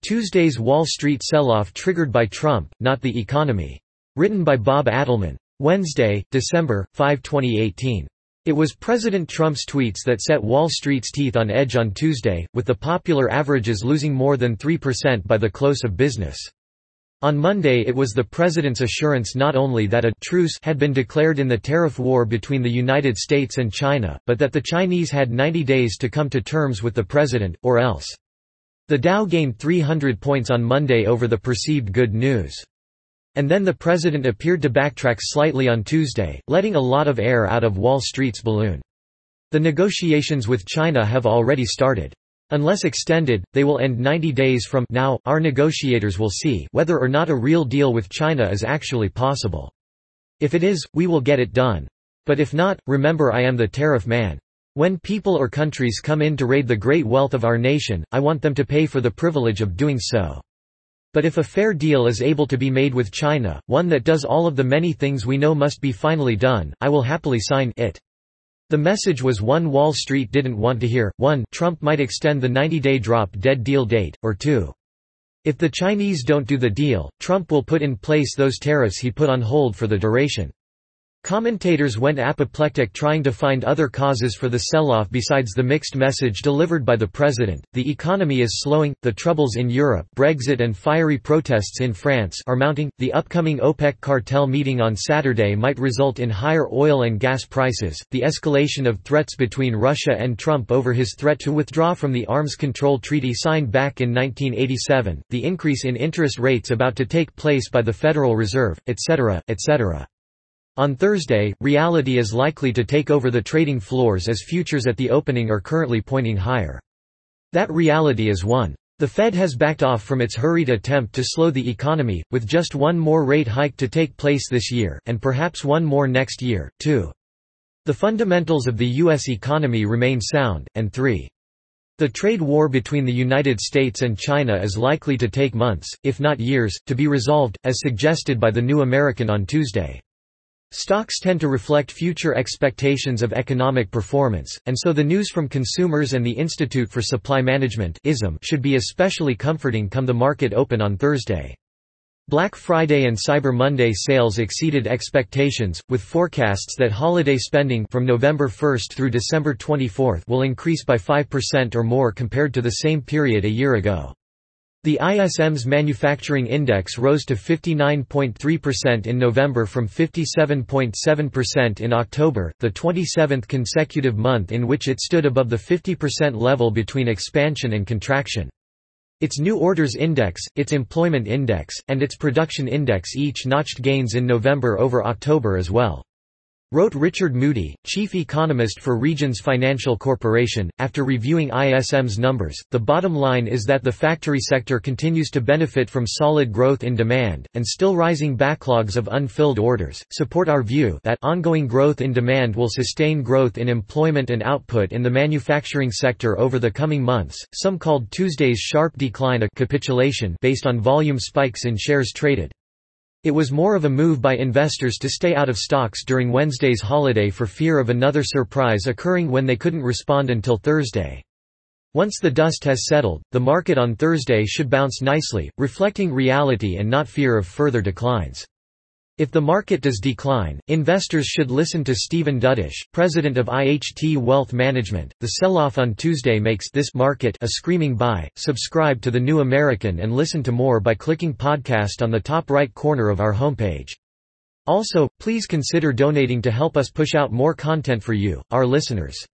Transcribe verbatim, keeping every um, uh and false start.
Tuesday's Wall Street sell-off triggered by Trump, not the economy. Written by Bob Adelman. Wednesday, December fifth twenty eighteen. It was President Trump's tweets that set Wall Street's teeth on edge on Tuesday, with the popular averages losing more than three percent by the close of business. On Monday it was the president's assurance not only that a truce had been declared in the tariff war between the United States and China, but that the Chinese had ninety days to come to terms with the president, or else. The Dow gained three hundred points on Monday over the perceived good news. And then the president appeared to backtrack slightly on Tuesday, letting a lot of air out of Wall Street's balloon. The negotiations with China have already started. Unless extended, they will end ninety days from now. Our negotiators will see whether or not a real deal with China is actually possible. If it is, we will get it done. But if not, remember I am the tariff man. When people or countries come in to raid the great wealth of our nation, I want them to pay for the privilege of doing so. But if a fair deal is able to be made with China, one that does all of the many things we know must be finally done, I will happily sign it. The message was one Wall Street didn't want to hear: one Trump might extend the ninety-day drop-dead deal date, or two if the Chinese don't do the deal, Trump will put in place those tariffs he put on hold for the duration. Commentators went apoplectic trying to find other causes for the sell-off besides the mixed message delivered by the president. The economy is slowing, the troubles in Europe, Brexit and fiery protests in France are mounting. The upcoming OPEC cartel meeting on Saturday might result in higher oil and gas prices. The escalation of threats between Russia and Trump over his threat to withdraw from the arms control treaty signed back in nineteen eighty-seven, the increase in interest rates about to take place by the Federal Reserve, et cetera, et cetera. On Thursday, reality is likely to take over the trading floors as futures at the opening are currently pointing higher. That reality is one. The Fed has backed off from its hurried attempt to slow the economy, with just one more rate hike to take place this year, and perhaps one more next year, too. The fundamentals of the U S economy remain sound, and three. The trade war between the United States and China is likely to take months, if not years, to be resolved, as suggested by the New American on Tuesday. Stocks tend to reflect future expectations of economic performance, and so the news from consumers and the Institute for Supply Management (I S M) should be especially comforting come the market open on Thursday. Black Friday and Cyber Monday sales exceeded expectations, with forecasts that holiday spending from November first through December twenty-fourth will increase by five percent or more compared to the same period a year ago. The I S M's manufacturing index rose to fifty-nine point three percent in November from fifty-seven point seven percent in October, the twenty-seventh consecutive month in which it stood above the fifty percent level between expansion and contraction. Its new orders index, its employment index, and its production index each notched gains in November over October as well. Wrote Richard Moody, chief economist for Regions Financial Corporation, after reviewing I S M's numbers. The bottom line is that the factory sector continues to benefit from solid growth in demand, and still rising backlogs of unfilled orders, support our view that ongoing growth in demand will sustain growth in employment and output in the manufacturing sector over the coming months. Some called Tuesday's sharp decline a capitulation based on volume spikes in shares traded. It was more of a move by investors to stay out of stocks during Wednesday's holiday for fear of another surprise occurring when they couldn't respond until Thursday. Once the dust has settled, the market on Thursday should bounce nicely, reflecting reality and not fear of further declines. If the market does decline, investors should listen to Stephen Dudish, president of I H T Wealth Management. The sell-off on Tuesday makes this market a screaming buy. Subscribe to The New American and listen to more by clicking podcast on the top right corner of our homepage. Also, please consider donating to help us push out more content for you, our listeners.